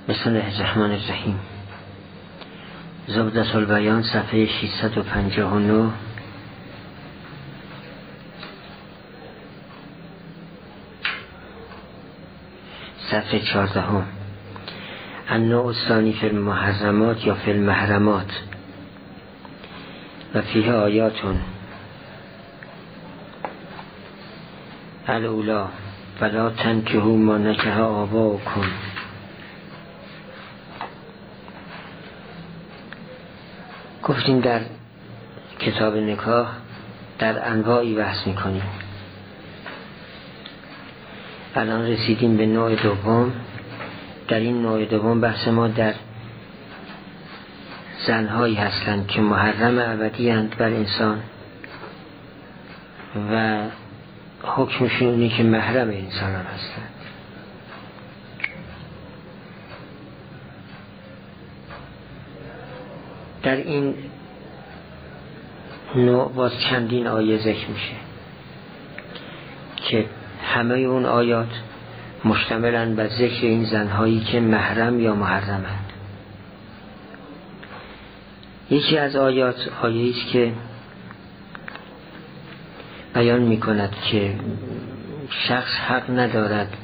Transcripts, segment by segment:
بسم الله الرحمن الرحیم. زبدة البیان صفحه 659. صفحه 14. النوع الثانی فی المحرمات یا فی المحرمات و فیه آیات الاولی ولا تنکحوا ما نکح آباؤکم. گفتیم در کتاب نکاح در انواعی بحث میکنیم. الان رسیدیم به نوع دوم. در این نوع دوم بحث ما در زنهایی هستند که محرم ابدی اند بر انسان و حکمشون اینه که محرم انسان هم هستند. در این نوع باز چندین آیه ذکر میشه که همه اون آیات مشتملن بر ذکر این زنهایی که محرم یا محرمند. یکی از آیات آیه‌ای است که بیان میکند که شخص حق ندارد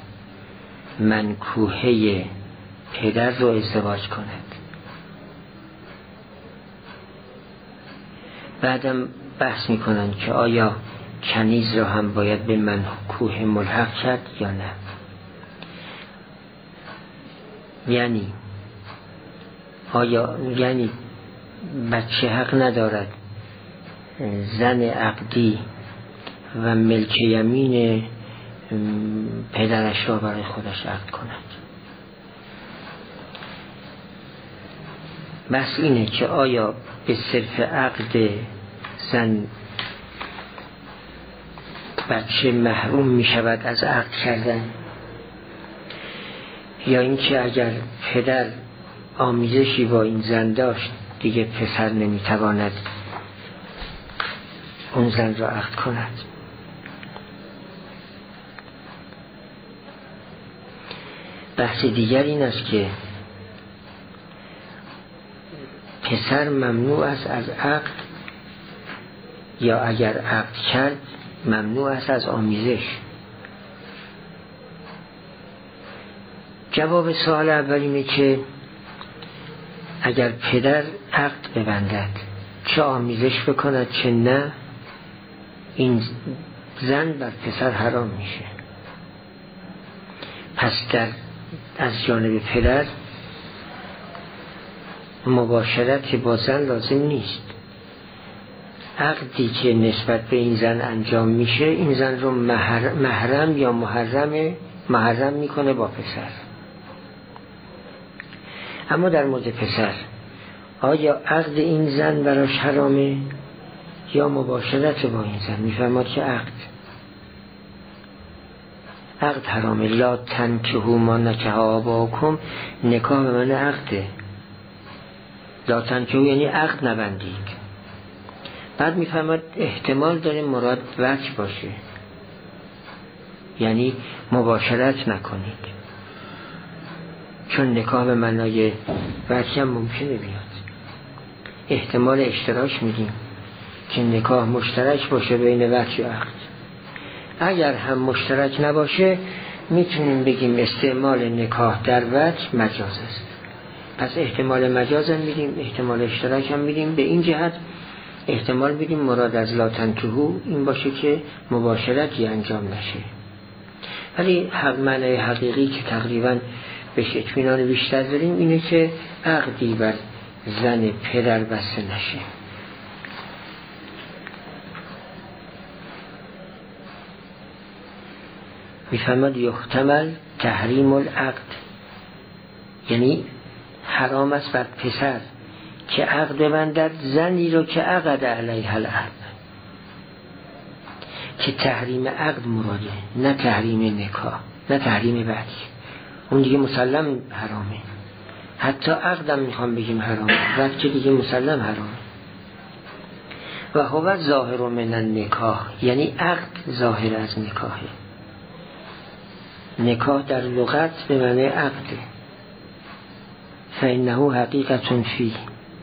منکوحه پدر رو ازدواج کند. بعدم بحث میکنن که آیا کنیز را هم باید به منکوح ملحق کرد یا نه. یعنی بچه حق ندارد زن عقدی و ملک یمین پدرش را برای خودش عقد کند. بس اینه که آیا به صرف عقد زن بچه محروم می شود از عقد کردن، یا اینکه اگر پدر آمیزشی با این زن داشت دیگه پسر نمی تواند اون زن را عقد کند. بحث دیگر این است که پسر ممنوع است از عقد یا اگر عقد کرد ممنوع است از آمیزش. جواب سوال اول اینه که اگر پدر عقد ببندد چه آمیزش بکند چه نه، این زن بر پسر حرام میشه. پس از جانب پدر مباشرت با زن لازم نیست. عقدی که نسبت به این زن انجام میشه این زن رو محرم یا محرم میکنه با پسر. اما در مورد پسر آیا عقد این زن براش حرامه یا مباشرت با این زن؟ میفرماد که عقد حرامه. لا تنکحوا ما نکح آباؤکم، نکاح به معنی عقده. لا تنکحوا یعنی عقد نبندید. بعد میفرماد احتمال داره مراد وجه باشه، یعنی مباشرت نکنید، چون نکاح به معنای وجه هم ممکنه بیاد. احتمال اشتراک میدیم که نکاح مشترک باشه بین وجه و عقد. اگر هم مشترک نباشه میتونیم بگیم استعمال نکاح در وجه مجاز است. پس احتمال مجاز هم میدیم، احتمال اشتراک هم میدیم. به این جهت احتمال بدیم مراد از لا تنکحوا این باشه که مباشرتی انجام نشه. ولی معنی حقیقی که تقریبا بهش اطمینان بیشتر داریم اینه که عقدی بر زن پدر بسته نشه. میفرماد یحتمل تحریم العقد، یعنی حرام است بر پسر که عقد ببندد زنی رو که عقد علیها العقد، که تحریم عقد مراده، نه تحریم نکاح، نه تحریم بعدی. اون دیگه مسلم حرامه. حتی عقدم میخوام بگیم حرامه، بعد که دیگه مسلم حرامه. و هو ظاهر من النکاح، یعنی عقد ظاهر از نکاحه. نکاح در لغت به معنی عقده. فإنه حقیقت فی،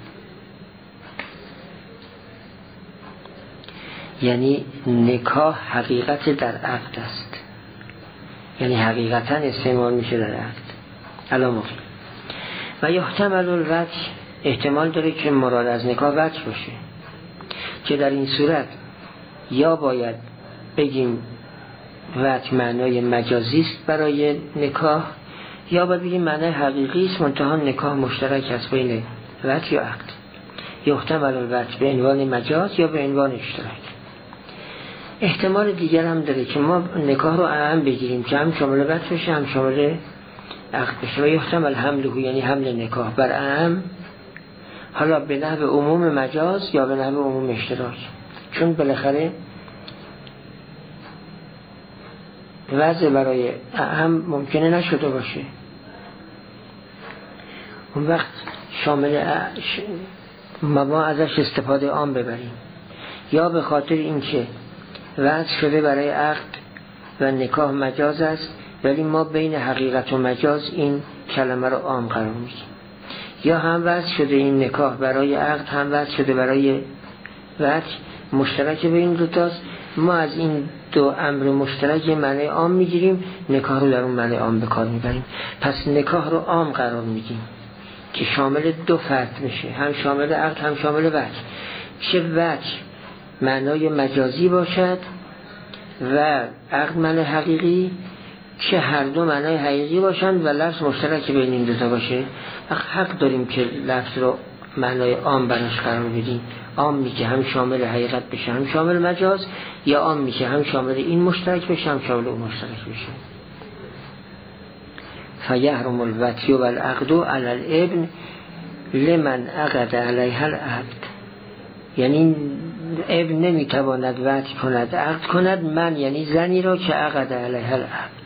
یعنی نکاح حقیقت در عقد است، یعنی حقیقتا استعمال میشه در عقد. علامه و یحتمل الوجه، احتمال داره که مراد از نکاح وجه باشه، که در این صورت یا باید بگیم وجه معنای مجازی است برای نکاح، یا باید بگیم معنای حقیقی است، منتها نکاح مشترک است بین وجه یا عقد. یحتمل الوجه به عنوان مجاز یا به عنوان اشتراک. احتمال دیگر هم داره که ما نکاح رو اعم بگیریم که هم شامل وجه بشه هم شامل عقد بشه. و یحتمل حمله، یعنی حمل نکاح بر اعم، حالا به نحو عموم مجاز یا به نحو عموم اشتراک، چون بالاخره وضع برای اعم ممکنه نشده باشه. اون وقت شامل ما ازش استفاده عام ببریم، یا به خاطر اینکه وضع شده برای عقد و نکاح مجاز است، ولی ما بین حقیقت و مجاز این کلمه رو عام قرار میدیم، یا هم وضع شده این نکاح برای عقد، هم وضع شده برای وجه، مشترک بین دوتاست، ما از این دو امر مشترک معنی عام میگیریم، نکاح رو در اون معنی عام به کار میبریم. پس نکاح رو عام قرار میدیم که شامل دو فرد میشه، هم شامل عقد هم شامل وجه. چه وجه معنای مجازی باشد و عقد معنی حقیقی، چه هر دو معنای حقیقی باشند و لفظ مشترک بین این دوتا باشه، حق داریم که لفظ رو معنای عام براش قرار بدیم. عام میگه هم شامل حقیقت بشه هم شامل مجاز، یا عام میگه هم شامل این مشترک بشه هم شامل اون مشترک بشه. فیحرم الوطی و العقد علی الابن لمن عقد علیها العبد، یعنی ابن نمیتواند وطی کند عقد کند من، یعنی زنی را که عقد علیها العبد،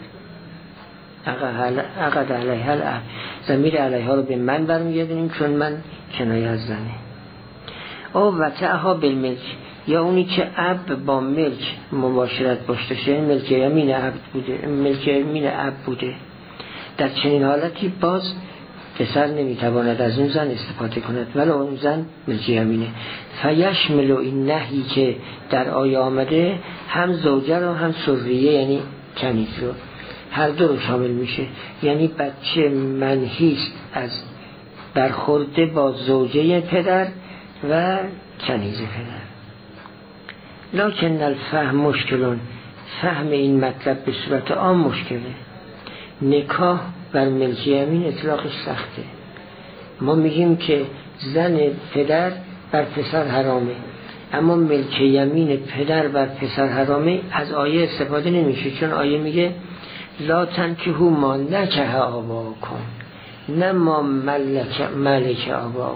عقد علیها العبد، ضمیر علیها رو به من برمیگردونیم چون من کنایه از زنه. او وطعها بالملک، یا اونی که عبد با ملک مباشرت داشته، ملک یمین عبد بوده، ملک یمین عبد بوده، در چنین حالتی باز پسر نمیتواند از اون زن استفاده کند ولی اون زن ملک یمینه. فیشمل این نهی که در آیه آمده هم زوجه رو هم سریه، یعنی کنیز رو، هر دو رو شامل میشه. یعنی بچه منهیست از برخورده با زوجه پدر و کنیز پدر. لکن الفهم مشکلون، فهم این مطلب به صورت عام مشکله. نکاح بر ملک یمین اطلاقش سخته. ما میگیم که زن پدر بر پسر حرامه، اما ملک یمین پدر بر پسر حرامه از آیه استفاده نمیشه، چون آیه میگه لا تنکحوا ما نکح آباؤکم، نه ما ملک آباؤهم.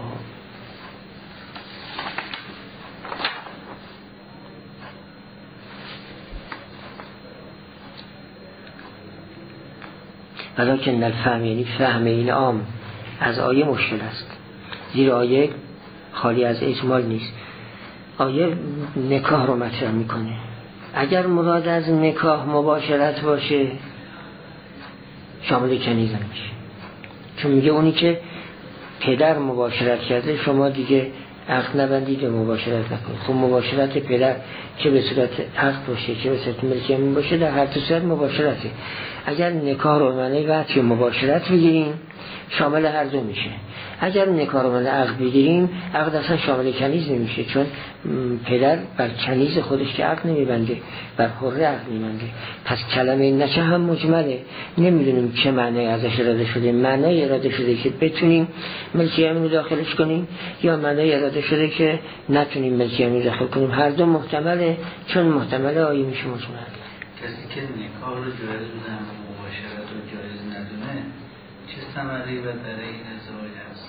ولکن الفهم، یعنی فهم این عام از آیه مشکل است، زیرا آیه خالی از اجمال نیست. آیه نکاح رو مطرح میکنه. اگر مراد از نکاح مباشرت باشه شامل کنیز میشه، چون میگه اونی که پدر مباشرت کرده شما دیگه عقد نبندید و مباشرت نکنید. خب مباشرت پدر که به صورت عقد باشه که به صورت ملک یمین باشه در هر دو صورت مباشرته. اگر نکاح رو معنی وطی و مباشرت بگیریم شامل هر دو میشه. اگر نکاح رو معنی عقد بگیریم عقد اصلا شامل کنیز نمیشه، چون پدر بر کنیز خودش که عقد نمیبنده، بر حره عقد میبنده. پس کلمه نکاح هم مجمله، نمیدونیم چه معنی ازش اراده شده. معنی اراده شده که بتونیم ملک یمین رو داخلش کنیم، یا معنی اراده شده که نتونیم ملک یمین داخل کنیم. هر دو محتمله، چون محتمله آیه میشه مجمل. کسی که نکاح رو جایز بدونه مباشرت رو جایز ندونه چه ثمری و برای این ازدواج هست؟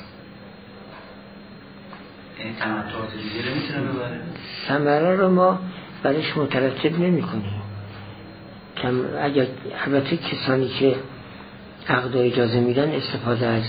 این تمتعات دیگه رو میتونه ببره؟ ثمره رو ما برش مترتب نمی کنیم. اگر البته کسانی که عقد و اجازه میدن استفاده از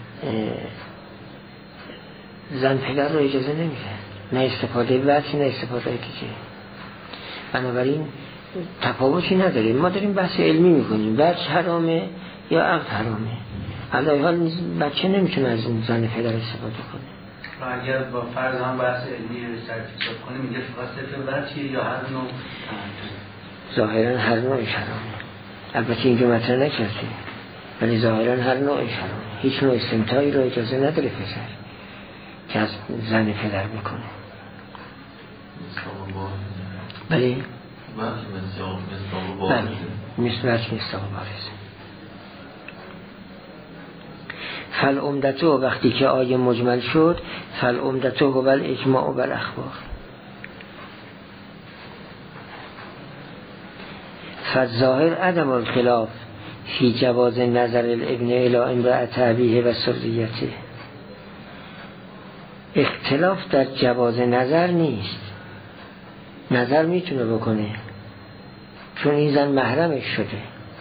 زن پدر رو اجازه نمیدن، نه استفاده وقتی نه استفاده دیگه. بنابراین تفاوتی نداریم. ما داریم بحث علمی میکنیم، وجه حرامه یا عقد حرامه. علاوه حال بچه نمیتونه از این زن پدر استفاده کنه. اگر با فرض هم بحث علمی سرچیزات کنیم میگه فقط صرف بچه یا هر نوع ظاهرا هر نوعش حرامه. البته اینجا مطرح نکردیم ولی ظاهرا هر نوعش حرامه. هیچ نوع استمتاعی رو اجازه نداره پسر که از زن پدر بکنه. بله بله مثل بارز. فالعمدته وقتی که آیه مجمل شد فالعمدته هو الاجماع و الاخبار. فالظاهر عدم الخلاف فی جواز نظر الابن الی امرأة ابیه و سریته. اختلاف در جواز نظر نیست، نظر میتونه بکنه چون این زن محرمش شده،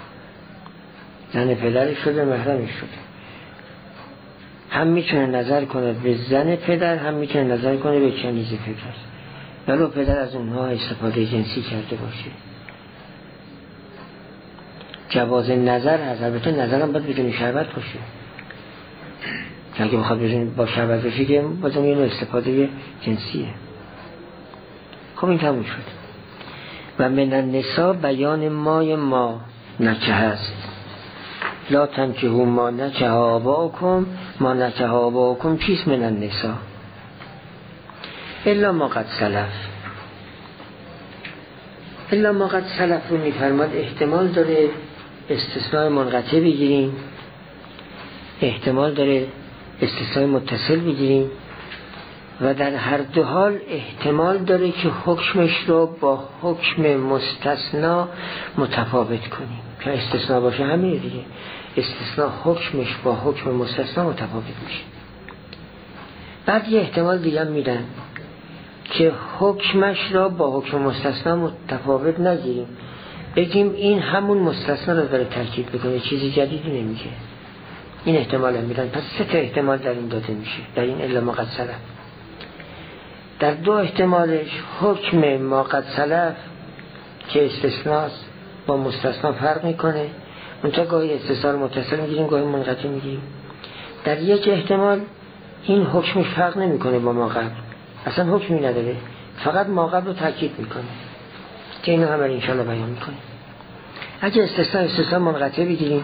زن پدرش شده، محرمش شده. هم میتونه نظر کنه به زن پدر، هم میتونه نظر کنه به کنیز پدر، ولو پدر از اونها استفاده جنسی کرده باشه. جواز نظر هست. البته نظرم باید بدون شربت باشه، که اگه بخواد بدون با شربت باشه که بازم یه نوع استفاده جنسیه. خب این تموم شد. و من النساء بیان ما نکه هست. لا تنکحوا ما نکح آباؤکم. ما نکح آباؤکم چیست؟ من النساء الا ما قد سلف. الا ما قد سلف رو میفرماد احتمال داره استثناء منقطع بگیریم، احتمال داره استثناء متصل بگیریم و در هر دو حال احتمال داره که حکمش رو با حکم مستثنا متفاوت کنیم. که استثناء باشه همینه دیگه، استثناء حکمش با حکم مستثنا متفاوت میشه. بعد یه احتمال دیگه میدن که حکمش را با حکم مستثنا متفاوت نگیریم، بگیم این همون مستثنا رو داره ترکیب بکنه، چیزی جدیدی نمیگه. این احتمال هم میدن. پس 3 احتمال در این داده میشه، در این الا ما قد سلف. در 2 احتمالش حکم ما قد سلف که استثناست با مستثنا فرق میکنه، منتها گاهی استثناء متصل میگیریم گاهی منقطع میگیریم. در 1 احتمال این حکمش فرق نمیکنه با ما قبل، اصلا حکمی نداره، فقط ما قبل رو تاکید میکنه که اینو هم انشاءالله بیان میکنه. اگه استثناء منقطع بگیریم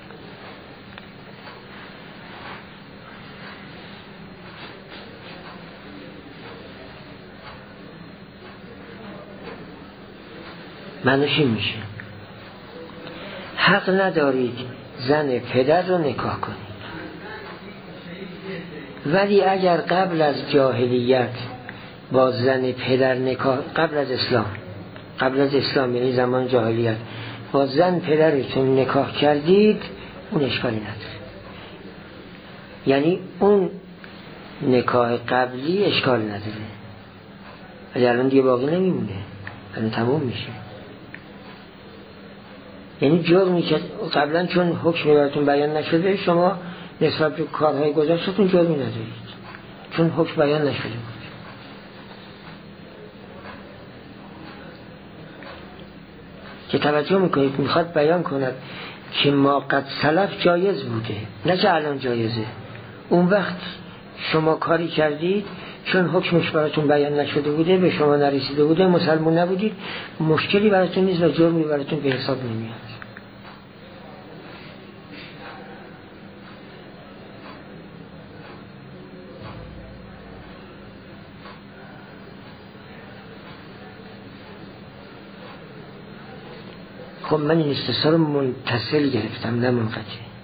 معنیش این میشه حق ندارید زن پدر رو نکاح کنید، ولی اگر قبل از جاهلیت با زن پدر نکاح، قبل از اسلام یعنی زمان جاهلیت با زن پدرتون نکاح کردید، اون اشکالی نداره. یعنی اون نکاح قبلی اشکال نداره، ولی الان دیگه باقی نمیمونه، الان تموم میشه. یعنی جرمی که قبلا چون حکمی براتون بیان نشده، شما نسبت به کارهای گذشته‌تون جرمی ندارید، چون حکم بیان نشده بود. که توجه میکنید میخواد بیان کند که ما قد سلف جایز بوده، نه که الان جایزه. اون وقت شما کاری کردید چون حکمش براتون بیان نشده بوده، به شما نرسیده بوده، مسلمان نبودید، مشکلی براتون نیست و جرمی براتون به حساب نمیاد. خب من این استثناء رو متصل گرفتم نه منقطع.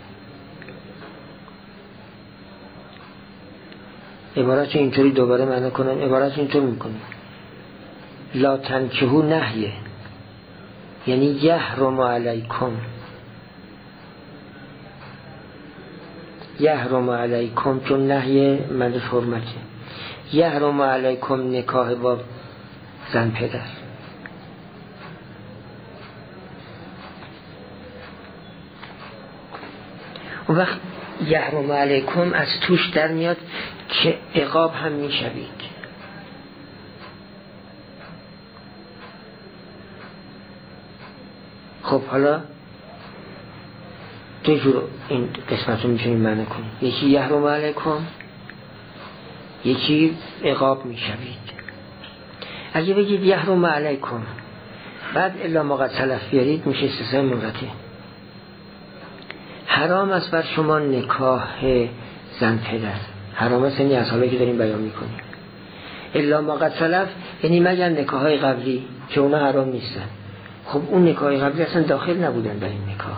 عبارت اینطوری دوباره معنی کنم، عبارت اینطور میکنم لا تنکحوا نهیه، یعنی یحرم علیکم، یحرم علیکم، چون نهیه معنی حرمته، یحرم علیکم نکاح با زن پدر. اون وقت یحرم علیکم از توش در میاد که عقاب هم میشوید. خب حالا دو جور این قسمت رو میتونیم معنی کنیم. یکی یحرم علیکم، یکی عقاب میشوید. اگه بگید یحرم علیکم بعد الا ما قد سلف بیارید میشه استثناء منقطع. حرام است بر شما نکاح زن پدر، حرام است یعنی از حالا که داریم بیان میکنیم. الا ما قد سلف یعنی مگر نکاح های قبلی که اونا حرام نیستن. خب اون نکاح قبلی اصلا داخل نبودن در این نکاح،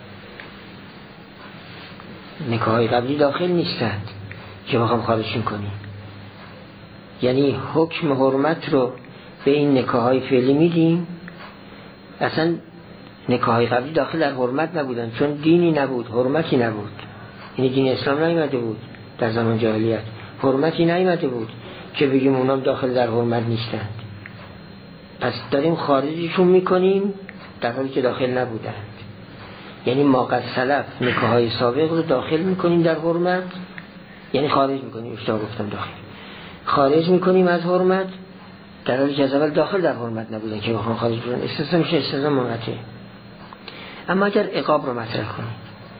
نکاح های قبلی داخل نیستند که بخوام خارجشون کنیم. یعنی حکم حرمت رو به این نکاح های فعلی میدیم. اصلا نکاح های قبلی داخل در حرمت نبودن چون دینی نبود، حرمتی نبود. یعنی دین اسلام نیامده بود در زمان جاهلیت، حرمتی نیامده بود که بگیم اونام داخل در حرمت نیستند. پس داریم خارجشون میکنیم در حالی که داخل نبودند. یعنی ما قد سلف نکاح های سابق رو داخل میکنیم در حرمت، یعنی خارج میکنیم، اشتباه گفتم داخل، خارج میکنیم از حرمت در حالی که از اول داخل در حرمت نبودن که بخوان خارج بودن. استثناء میشه استثناء منقطع. اما اگر عقاب رو مطرح کنیم،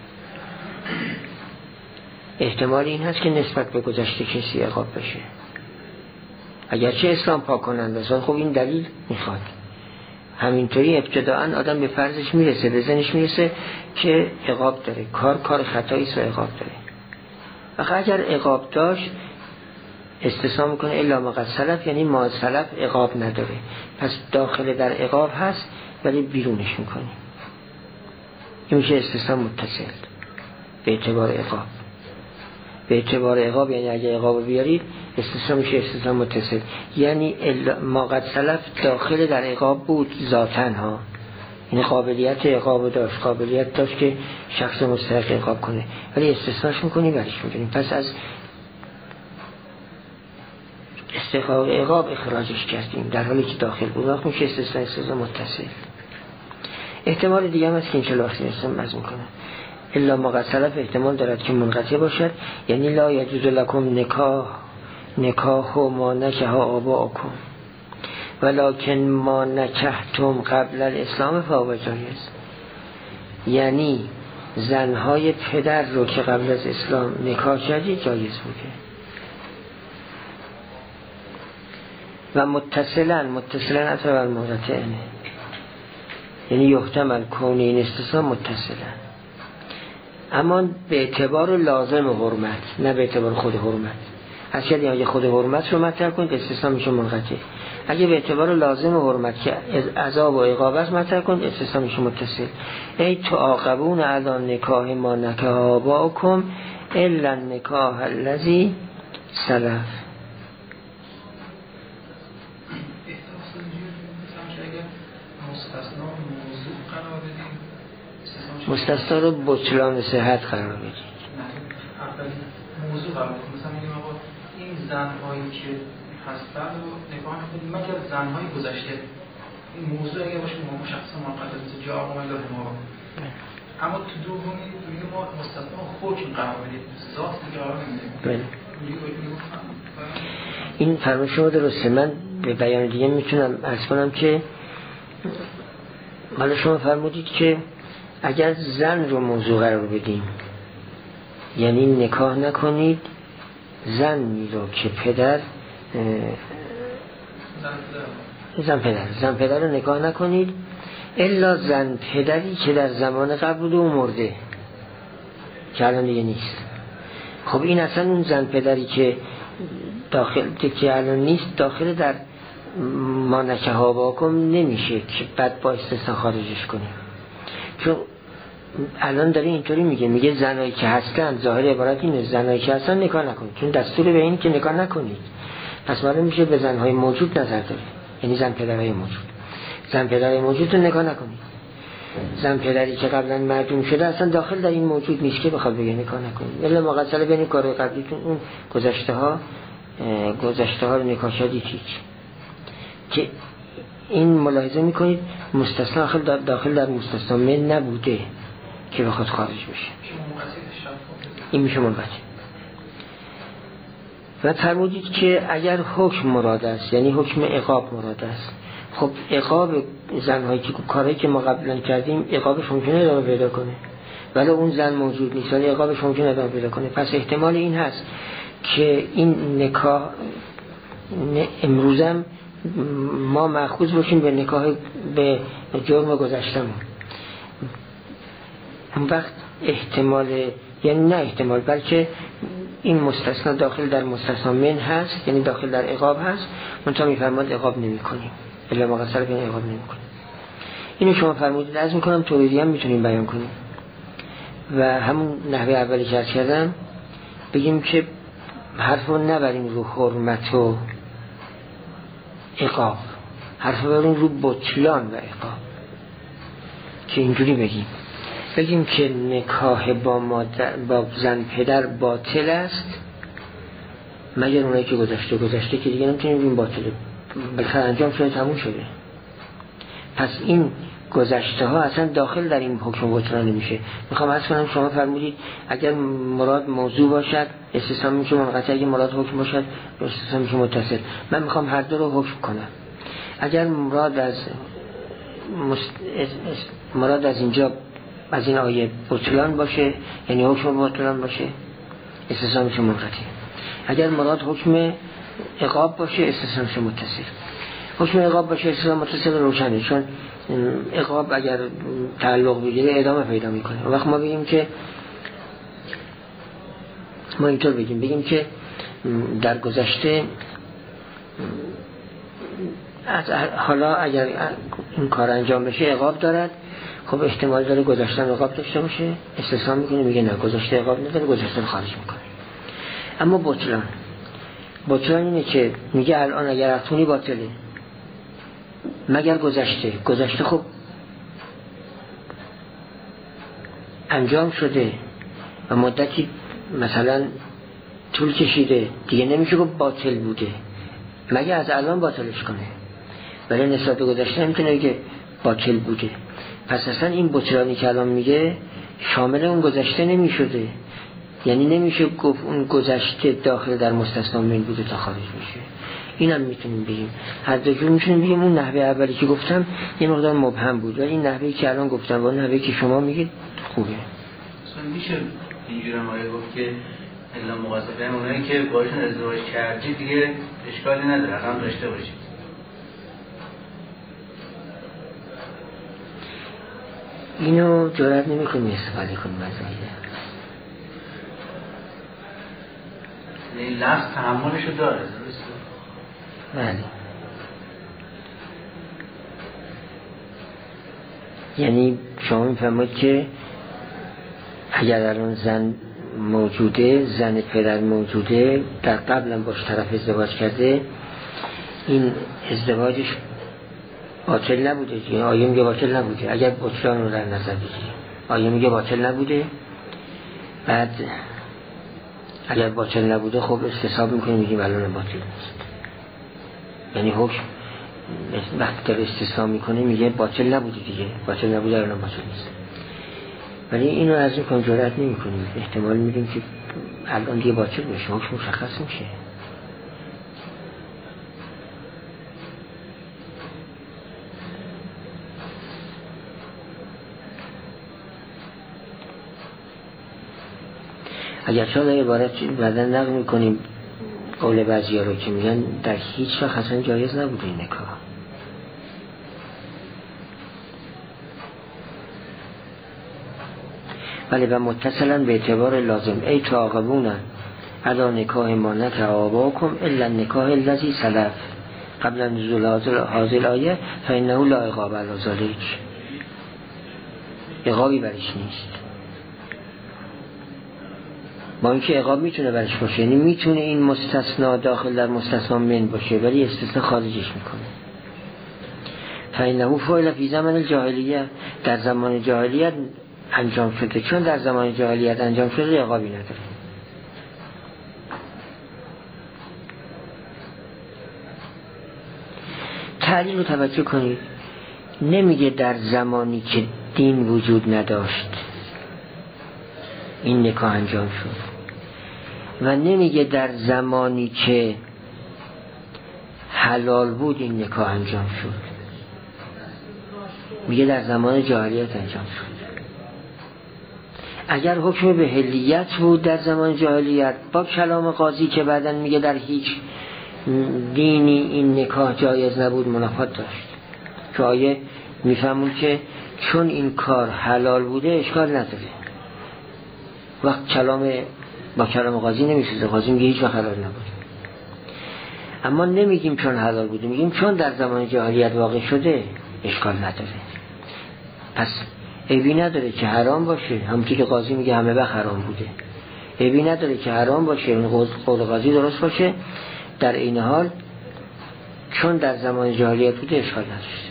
احتمال این هست که نسبت به گذشته کسی عقاب بشه، اگرچه اسلام پاک کننده است. خب این دلیل میخواد همینطوری ابتداعا آدم به فرضش میرسه، به ذهنش میرسه که عقاب داره، کار خطایی است و عقاب داره. و اگر عقاب داشت استثناء میکنه الا ما قد سلف، یعنی ما سلف عقاب نداره، پس داخل در عقاب هست ولی بیرونش میکنیم. این میشه استثناء متصل به اعتبار عقاب. به اعتبار عقاب یعنی اگه عقاب بیارید استثناء میشه استثناء متصل، یعنی ما قد سلف داخل در عقاب بود ذاتاً ها، این قابلیت عقاب داشت، قابلیت داشت که شخص مستحق عقاب کنه، ولی استثناءش میکنیم برش میکنیم. پس از استحقاق عقاب اخراجش کردیم در حالی که داخل بود، میشه استثناء متصل. احتمال دیگه هم هست که اینچه لاختی هستم از میکنم الا ما قد سلف احتمال دارد که منقطع باشد، یعنی لا یجوز لکم نکاح ما نکح آباءکم ولکن ما نکحتم قبل الاسلام فهو جایز. یعنی زنهای پدر رو که قبل از اسلام نکاح کردید جایز بوده. و متصلا اطراب المنقطعه، یعنی یحتمل کون این استثناء متصلا، اما به اعتبار لازم حرمت نه به اعتبار خود حرمت. از کردیم اگه خود حرمت رو مطرح کنید استثناء میشه منقطع، اگه به اعتبار لازم حرمت که عذاب و عقاب است مطرح کنید استثناء میشه متصل. ای تعاقبون علی نکاح ما نکح آباءکم الا النکاح الذی سلف. مستثنا رو بطلان صحت قرار بدید. موضوع قرار بدید. مثلا میگیم آقا این زن‌هایی که هستن و نگاه کنید مگر زن‌های گذشته، این موضوع اگه باشه مشخصا موقت مثل جا آقا من دارم اما تو دومی میگیم ما مستثنا حکم قرار بدید، ذات دیگه قرار نمیدیم. این فرمایش شما درسته. من به بیان دیگه میتونم عرض کنم که حالا شما فرمودید که اگر زن رو موضوع قرار بدیم یعنی نکاح نکنید زنی رو که پدر زن پدر رو نکاح نکنید الا زن پدری که در زمان قبل بوده و مرده که الان دیگه نیست. خب این اصلا اون زن پدری که داخل که الان نیست داخل در ما نکح آباءکم نمیشه که بعد با استثناء خارجش کنیم، چون الان داره اینطوری میگه زنایی که هستن، ظاهر عبارت اینه زنایی که هستن نکاح نکنید، چون دستور به این که نکاح نکنید. پس معلوم میشه به زنهای موجود نظر داره، یعنی زن پدرهای موجود. زن پدرهای موجود رو نکاح نکنید. زن پدری که قبلا معدوم شده اصلا داخل در این موجود نیست که بخواد بگه نکاح نکنید. الا مقصر بین کارهای قبلیتون اون گذشته ها رو نکاح شدید هیچ. که این ملاحظه میکنید مستثنا داخل در مستثنا من نبوده که بخواد خارج بشه، این میشه منقطع. و فرمودید که اگر حکم مراد است یعنی حکم عقاب مراد است، خب عقاب زنهایی که کارهایی که ما قبلا کردیم عقابش ممکنه ادامه پیدا کنه، ولی اون زن موجود نیست ولی عقابش ممکنه ادامه پیدا کنه. پس احتمال این هست که این نکاح امروزم ما مأخوذ باشیم به نکاح، به جرم گذشتمون. اون وقت احتمال، یعنی نه احتمال، بلکه این مستثنا داخل در مستثنا من هست، یعنی داخل در عقاب هست. منتها میفرماد عقاب نمی کنیم، الا ما قصر کنیم عقاب نمی کنیم. اینو شما فرمودید، از میکنم توریدی هم میتونیم بیان کنیم و همون نحوه اولی که کردم بگیم که حرف رو نبریم رو حرمت و عقاب، حرف رو بریم رو بطلان و عقاب. که اینجوری بگیم که نکاح با زن پدر باطل است مگر اونایی که گذشته که دیگه نمیتونیم بگیم باطله، بلکه انجام شده تموم شده. پس این گذشته ها اصلا داخل در این حکم بطلان نمیشه. میخوام عرض کنم شما فرمودید اگر مراد موضوع باشد استثنا میشه منقطع، اگر مراد حکم باشد استثنا میشه متصل. من میخوام هر دو رو حکم کنم. اگر مراد از اینجا از این آیه بطلان باشه، یعنی حکم بطلان باشه، استثنا میشه منقطع. اگر مراد حکم عقاب باشه استثنا میشه متصل. حکم عقاب باشه استثنا متصل روشنه، چون عقاب اگر تعلق بگیره ادامه پیدا میکنه. وقت ما بگیم که ما اینطور بگیم که در گذشته حالا اگر این کار انجام بشه عقاب دارد، خب احتمال داره گذشته عقاب داشته باشه، استثنا میکنه میگه نه گذشته عقاب نداره، گذشته رو خارج میکنه. اما بطلان اینه که میگه الان اگر اختونی باطله مگر گذشته خب انجام شده و مدتی مثلا طول کشیده دیگه نمیشه که باطل بوده، مگر از الان باطلش کنه، ولی نسبت به گذشته نمیتونه که باطل بوده. پس اصلا این بطلانی که الان میگه شامل اون گذشته نمیشده، یعنی نمیشه گفت اون گذشته داخل در مستثنا من بوده تا خارج میشه. اینم میتونیم بگیم، هر دو جور میتونیم بگیم. اون نحوه اولی که گفتم یه مقدار مبهم بود، ولی این نحوهی که الان گفتم و نحوهی که شما میگید خوبه. اصلا میشه اینجوری هم گفت که الا مقاصده اونایی که باشون ازدواج کردی دیگه اشکالی نداره هم داشته باشید. اینو جرئت نمی‌کنیم استفاده کنیم از این. این لفظ تحملشو داره درسته؟ بله. یعنی شما میفهمید که اگر الان زن موجوده، زن پدر موجوده، در قبلا باش طرف ازدواج کرده، این ازدواجش باطل نبوده. آیه میگه باطل نبوده. اگر بطلان رو در نظر بگیریم، آیه میگه باطل نبوده، بعد اگر باطل نبوده خب استصحاب میکنیم میگیم الان باطل نیست. یعنی حکم وقتی که استثنا میکنه میگه باطل نبوده دیگه، باطل نبوده الان باطل نیست. ولی اینو از این کنم جرأت نمیکنیم، احتمال میدیم که الان دیگه باطل بشه، حکم مشخص میشه. اگر چون عبارت بعدا نقل میکنیم قول بعضی ها رو که میگن در هیچ وقت اصلا جایز نبوده این نکاح. ولی و متصلا به اعتبار لازم ای تعاقبون ادا نکاح ما نتعاقباکم الا نکاح الذی سلف قبل نزول هذه الآیه فانه لا عقاب علی ذلک. عقابی برش نیست، با اینکه عقاب میتونه برش باشه، یعنی میتونه این مستثنا داخل در مستثنا من باشه ولی استثنا خارجش میکنه. فانه فعل فی زمان الجاهلیه، در زمان جاهلیت انجام شده، چون در زمان جاهلیت انجام شده عقابی نداره. تعلیل رو توجه کنید، نمیگه در زمانی که دین وجود نداشت این نکاح انجام شد و نمیگه در زمانی که حلال بود این نکاح انجام شد، میگه در زمان جاهلیت انجام شد. اگر حکم به حلیت بود در زمان جاهلیت با کلام قاضی که بعداً میگه در هیچ دینی این نکاح جایز نبود منافات داشت، که آیه میفهمون که چون این کار حلال بوده اشکال نداره. وقت با کلام قاضی نمیسوزه، قاضی میگه هیچ وقت حلال نبود. اما نمیگیم چون حلال بوده، میگیم چون در زمان جاهلیت واقع شده اشکال نداره. پس عیبی نداره که حرام باشه، همونطور که قاضی میگه همه وقت حرام بوده. عیبی نداره که حرام باشه، این قول قاضی درست باشه، در این حال چون در زمان جاهلیت بوده اشکال نداشته.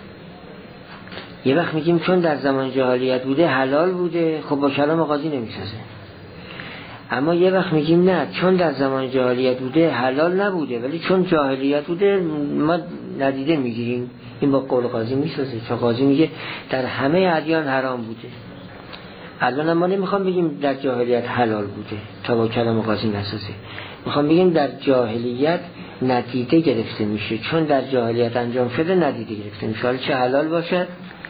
یه وقت میگیم چون در زمان جاهلیت بوده حلال بوده، خب با کلام قاضی نمیسازه. اما یه وقت میگیم نه، چون در زمان جاهلیت بوده حلال نبوده، ولی چون جاهلیت بوده ما ندیده میگیریم، این با قول قاضی میسازه، چون قاضی میگه در همه ادیان حرام بوده. الان ما نمیخوام بگیم در جاهلیت حلال بوده تا با کلام قاضی نسازه، میخوام بگیم در جاهلیت ندیده گرفته میشه، چون در جاهلیت انجام شده ندیده گرفته میشه، حالا چه حلال باشد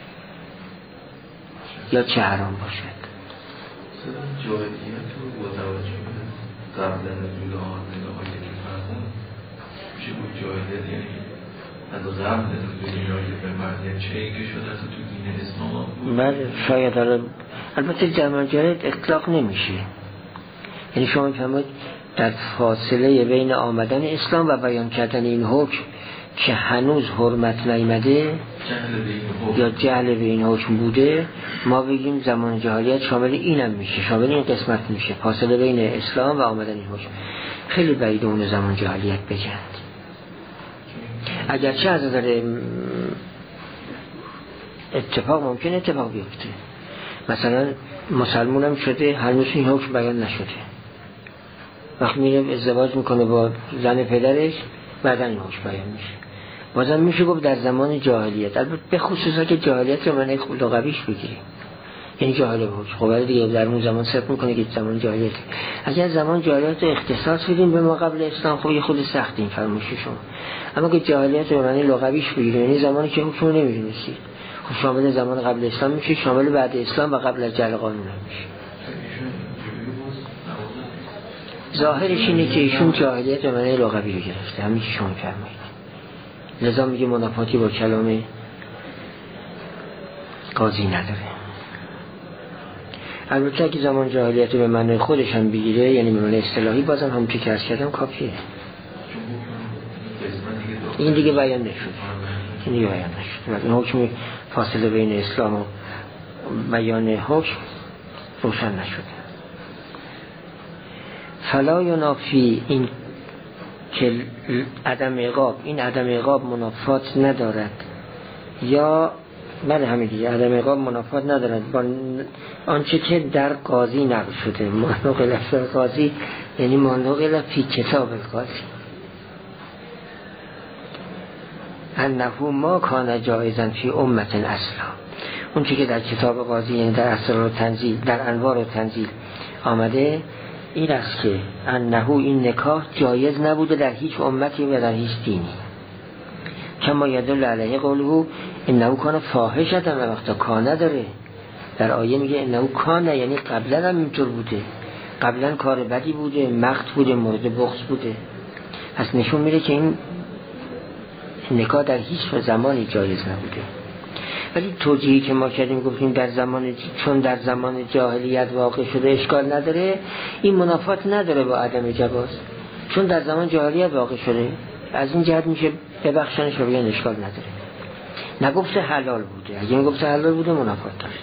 یا چه حرام باشد. جاهلیت رو با توجه به قبل نزول آیه که فرمود میشه بود جاهلیت یعنی از قبل نزول آیه به مرد چه ای که شده تو دین اسلام بود. بله شاید البته در جاهلیت اطلاق نمیشه، یعنی شما میفهمید در فاصله بین آمدن اسلام و بیان کردن این حکم که هنوز حرمت نیامده یا جهل به این حکم بوده، ما بگیم زمان جاهلیت شامل اینم میشه، شامل این قسمت میشه، فاصله بین اسلام و آمدن این حکم. خیلی بعید اون زمان جاهلیت بگند، اگرچه از نظر اتفاق ممکنه اتفاق بیفته، مثلا مسلمونم شده هنوز این حکم بیان نشده، وقتی میره ازدواج میکنه با زن پدرش بعدن این حکم بیان میشه، بازم میشه گفت در زمان جاهلیت. البته به خصوصا که جاهلیت رو معنی لغویش بگیریم، یعنی جاهل حکم، خب ولی دیگه در اون زمان صرف میکنه که زمان جاهلیت. اگر زمان جاهلیت رو اختصاص بدیم به ما قبل اسلام خب یه خود سخت این فرمایش شما، اما که جاهلیت رو معنی لغویش بگیریم یعنی زمانی که حکم رو نمیدونستید، خب شامل زمان قبل اسلام میشه، شامل بعد اسلام و قبل از جعل قانون میشه. ظاهرش اینه که ایشون جاهلیت رو معنی لغوی رو گرفته، همین که شما فرمایید، لذا میگه منافاتی با کلام قاضی نداره. البته که زمان جاهلیت رو به معنی خودش هم بگیره، یعنی به معنی اصطلاحی، بازم هم که عرض کردم کافیه. این دیگه بیان نشد، این حکم فاصله بین اسلام و بیان حکم روشن نشده. فلا ینافی این که عدم عقاب منافات ندارد، یا بله همین دیگه، عدم عقاب منافات ندارد با آنچه که در قاضی نقل شده. معلوق لفظ قاضی یعنی معلوق لفظی کتاب قاضی، انه ما کان جایزا فی امت اصلا، اون چه که در کتاب قاضی یعنی در اسرار و تنزیل، در انوار و تنزیل آمده، این است که انه این نکاح جایز نبوده در هیچ امتی و در هیچ دینی، کما یدل علیه قوله انه کان فاحشة و وقتا کانه داره. در آیه میگه انه کانه، یعنی قبلا هم اینطور بوده، قبلا کار بدی بوده، مقت بوده، مورد بغض بوده. پس نشون میده که این نکاح در هیچ زمانی جایز نبوده. ولی توجیهی که ما کردیم گفتیم چون در زمان جاهلیت واقع شده اشکال نداره، این منافات نداره با عدم جواز، چون در زمان جاهلیت واقع شده، از این جهت میشه ببخشنش و بگن اشکال نداره. نگفته حلال بوده، اگه میگفته حلال بوده منافات داشت.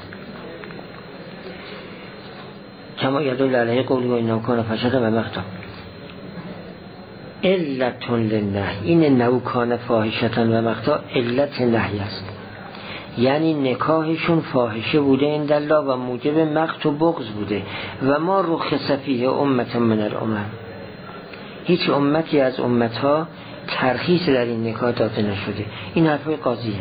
کما یدل علیه قوله و انه کان فاحشة و مقتا علت للنهی، این انه کان فاحشة و مقتا علت نهی است، یعنی نکاحشون فاحشه بوده عند الله و موجب مقت و بغض بوده. و ما رخص فیه امت من الامم، هیچ امتی از امتها ترخیص در این نکاح داده نشده. این حرفای قاضیه،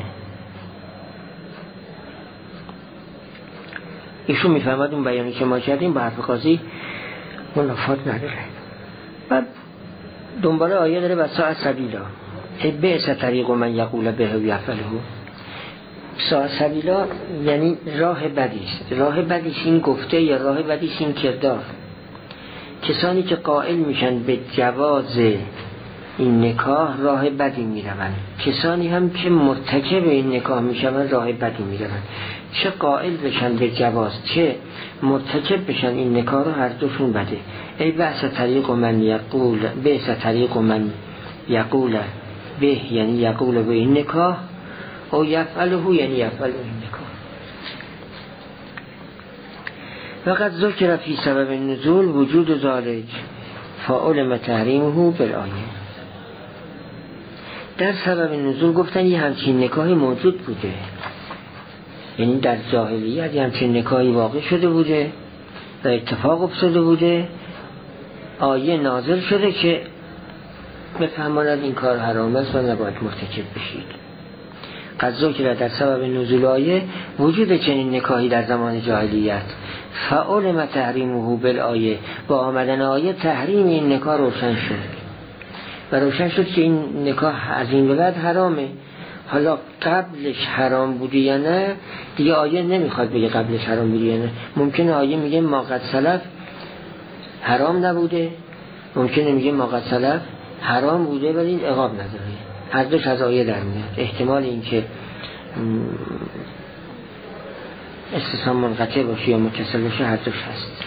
ایشون میفهمد اون بیانی که ما کردیم با حرف قاضی منافات نداره. و دنباله آیه داره وساء سبیلا، بعث طریق من یقول به و یفعله، سبیلا یعنی راه بدی است. راه بدی است این گفته یا راه بدی است این کردار. کسانی که قائل میشن به جواز این نکاح راه بدی میروند، کسانی هم که مرتکب این نکاح میشن راه بدی میروند. چه قائل بشن به جواز چه مرتکب بشن این نکاح رو هر دوشون بده. ای بحث طریق من یقول بحث طریق من یقول به یعنی یقول به این نکاح او یفعله یعنی یفعل این نکاح. وقد ذکر فی سبب النزول وجود ذالک فعلم تحریمه بالآیه. در سبب نزول گفتن یه همچین نکاحی موجود بوده، یعنی در جاهلیت یه همچین نکاحی واقع شده بوده و اتفاق افتاده بوده، آیه نازل شده که بفهماند این کار حرام است و نباید مرتکب بشید. قد ذکر در سبب نزول آیه وجود چنین نکاحی در زمان جاهلیت فعلم تحریمه بالآیه، با آمدن آیه تحریم این نکاح روشن شد و روشن شد که این نکاح از این به بعد حرامه. حالا قبلش حرام بوده یا نه دیگه آیه نمیخواد بگه قبلش حرام بوده یا نه. ممکنه آیه میگه ما قد سلف حرام نبوده، ممکنه میگه ما قد سلف حرام بوده ولی این عقاب نداره. هر دوش از آیه در میاد. احتمال این که استثناء منقطع باشه یا متصل باشه هر دوش هست.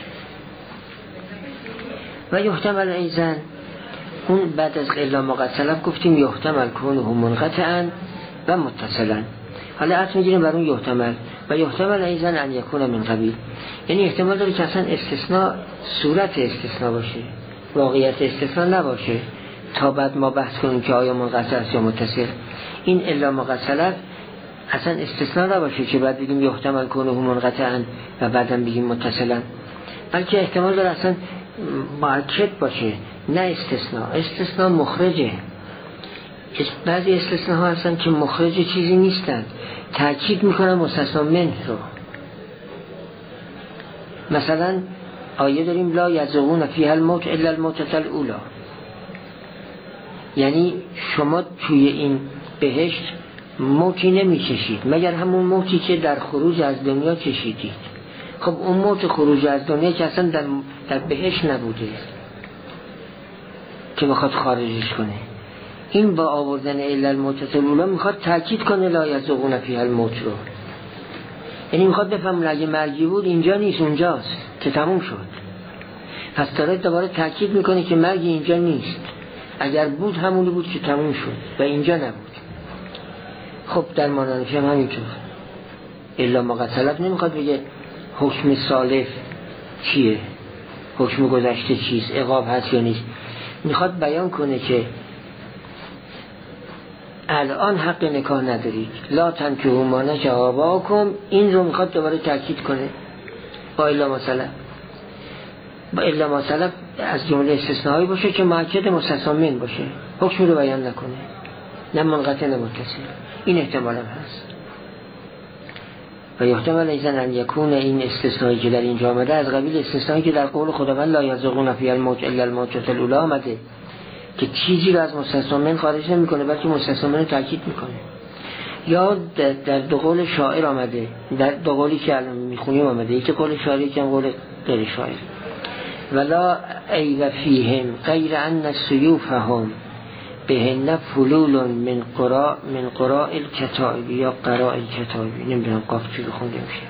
و یحتمل ایزن اون بعد از الا ما قد سلف گفتیم یحتمل کونه منقطعا و متصلا. حالا عطف میگیریم بر اون یحتمل و یحتمل ایزن ان یکون من قبیل، یعنی احتمال داره که اصلا استثناء صورت استثناء باشه، واقعیت استثناء نباشه تا بعد ما بحث کنیم که آیا منقطع است یا متصل. این الا ما قد سلف اصلا استثناء نباشه که بعد بگیم یحتمل کونه منقطعا و بعدم بگیم متصلا، بلکه احتمال داره اصلا مؤکد باشه نه استثناء. استثناء مخرجه. بعضی استثناء ها هستن که مخرج چیزی نیستن، تأکید میکنن مستثنا منه رو. مثلا آیه داریم لا یذوقون فیها الموت الا الموتة الاولی، یعنی شما توی این بهشت موتی نمیچشید مگر همون موتی که در خروج از دنیا چشیدید. خب اون موت خروج از دنیا که اصلا در بهشت نبوده که بخواد خارجش کنه. این با آوردن الا الموتة الاولی میخواد تأکید کنه لا یذوقون فیها الموت رو، یعنی میخواد بفهمون اگه مرگی بود اینجا نیست اونجاست که تموم شد. پس داره دوباره تأکید میکنه که مرگی اینجا نیست، اگر بود همونی بود که تموم شد و اینجا نبود. خب در مانانفی هم همینطور الا ما قد سلف نمیخواد بگه حکم سالف چیه، حکم گذشته چیست، عقاب هست یا نیست. میخواد بیان کنه که الان حق نکاح ندارید، لا تنکحوا ما نکح آباؤکم، این رو میخواد دوباره تاکید کنه با الا ما سلف. با الا ما سلف از جمله استثنایی باشه که مؤکد مستثنا من باشه، حکم رو بیان نکنه، نه منقطع نه متصل. این احتمال هم هست. و یحتمل ایزن ان یکون این استثنایی که در اینجا آمده از قبیل استثنایی که در قول خداوند لا یذوقون فیها الموت الا الموتة الاولی آمده که چیزی رو از مستثنا من خارج نمیکنه بلکه مستثنا من رو تاکید میکنه. یا در دو قول شاعر آمده، در دو قولی که الان میخونیم آمده، یکی قول شاعری که قول غیر شاعر. ولا عیب فیهم غیر ان سیوفهم بهن فلول من قراء الکتاب یا قراء الکتاب. نمیدونم قاف چی رو خونده میشه،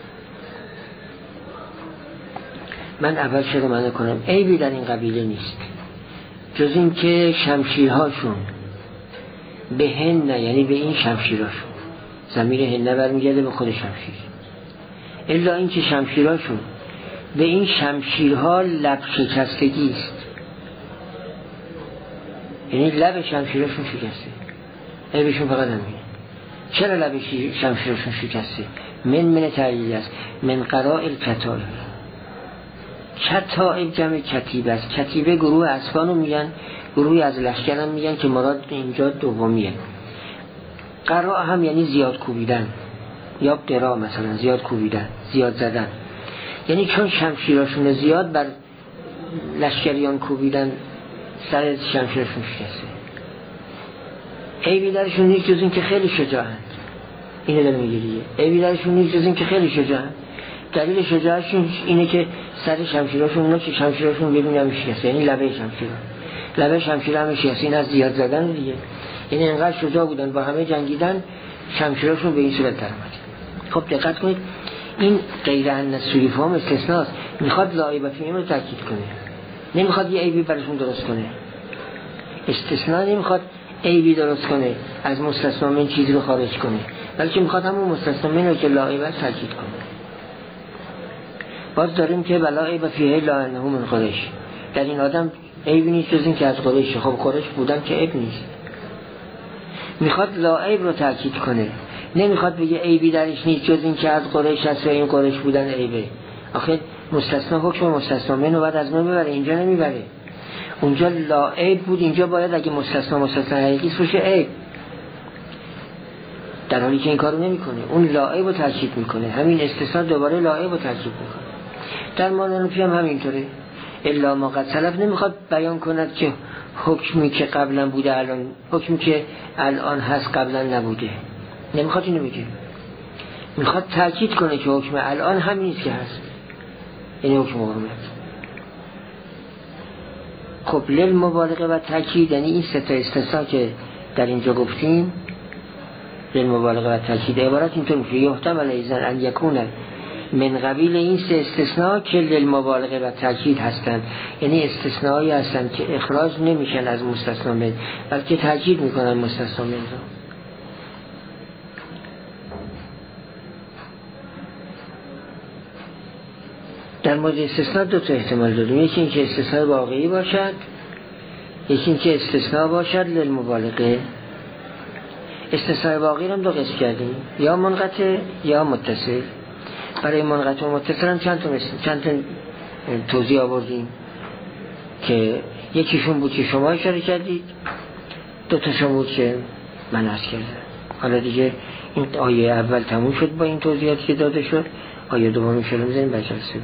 من اول شده منو کنم. عیبی در این قبیله نیست جز این که شمشیرهاشون به هن، یعنی به این شمشیرهاشون، ضمیر هن برمیگرده به خود شمشیر، الا این که شمشیرهاشون به این شمشیرها لب شکستگی است، یعنی لب شمشیرهاشون شکسته. عیبشون فقط همینه. چرا لب شمشیرهاشون شکسته؟ من تعلیل است، من قراء الکتاب. کتائب جمع کتیبه است. کتیبه گروه اسبانو میگن، گروهی از لشکر هم میگن که مراد اینجا دومیه. قراء هم یعنی زیاد کوبیدن، یا قراء مثلا زیاد کوبیدن، زیاد زدن، یعنی چون شمشیراشون زیاد بر لشکریان کوبیدن سر شمشیرشون شکسته. عیبی درشون نیست جز این که خیلی شجاعند. اینو داره میگه دیگه. عیبی درشون نیست جز این که خیلی شجاعن. دلیل شجاعتشون اینه که سر شمشیراشون، اونا که شمشیراشون ببینم شکسته، یعنی لبه شمشیر هم شکسته. این از زیاد زدن دیگه. یعنی انقدر شجاع بودن، با همه جنگیدن، شمشیراشون به این صورت در اومد. خب دقت کنید، این غیر ان السیوف هم استثناست. میخواد لا عیب فیهم رو تاکید کنه، نمیخواد یه عیبی براشون درست کنه. استثناء نمیخواد عیبی درست کنه، از مستثنا من چیزی رو خارج کنه، بلکه میخواد همون مستثنا من رو که لا عیب تاکید کنه. باز داریم که بلا عیب فیه لا انه من قریش، در این آدم عیبی نیست جز این که از قریش. خب قریش بودن که عیب نیست. میخواد لا عیب رو تاکید کنه، نمیخواد بگه عیبی درش نیست جز این که از قریش هست و این قریش بودن عیبه. آخه مستثنا حکم مستثنا منو بعد از من ببره، اینجا نمیبره. اونجا لا عیب بود، اینجا باید اگه مستثنا حقیقی باشه عیب، در حالی که این کارو نمیکنه. اون لا عیب رو تاکید میکنه، همین استثناء دوباره لا عیب رو تاکید میکنه. در مانونفی هم همینطوره. الا ما قد سلف نمیخواد بیان کند که حکمی که قبلا بوده الان، حکمی که الان هست قبلا نبوده، نمیخواد اینو بگه. میخواد تاکید کنه که حکم الان همین نیست که هست، این حکم حرمت. خب للمبالغه و تاکید، یعنی این سه تا استثناء که در اینجا گفتیم، للمبالغه و تاکید عبارت اینطور میشه: یحتمل ایضا ان یکون من قبیل این سه استثناء که للمبالغه و تاکید هستند، یعنی استثناءی هستند که اخراج نمیشن از مستثنا من، بلکه تاکید میکنن مستثنا من رو. در مورد استثناء دو تا احتمال داریم، یکی این که استثناء واقعی باشد، یکی این که استثناء باشد للمبالغه. استثناء واقعی رو هم دو قسم کردیم، یا منقطع یا متصل. برای منقطع و متصل هم چند تا توضیح آوردیم که یکیشون بود که شما اشاره کردید، دو تاشون بود که من عرض کردم. حالا دیگه این آیه اول تموم شد با این توضیحاتی که داده شد، آیه دومی شروع می‌ذاریم بجلسه.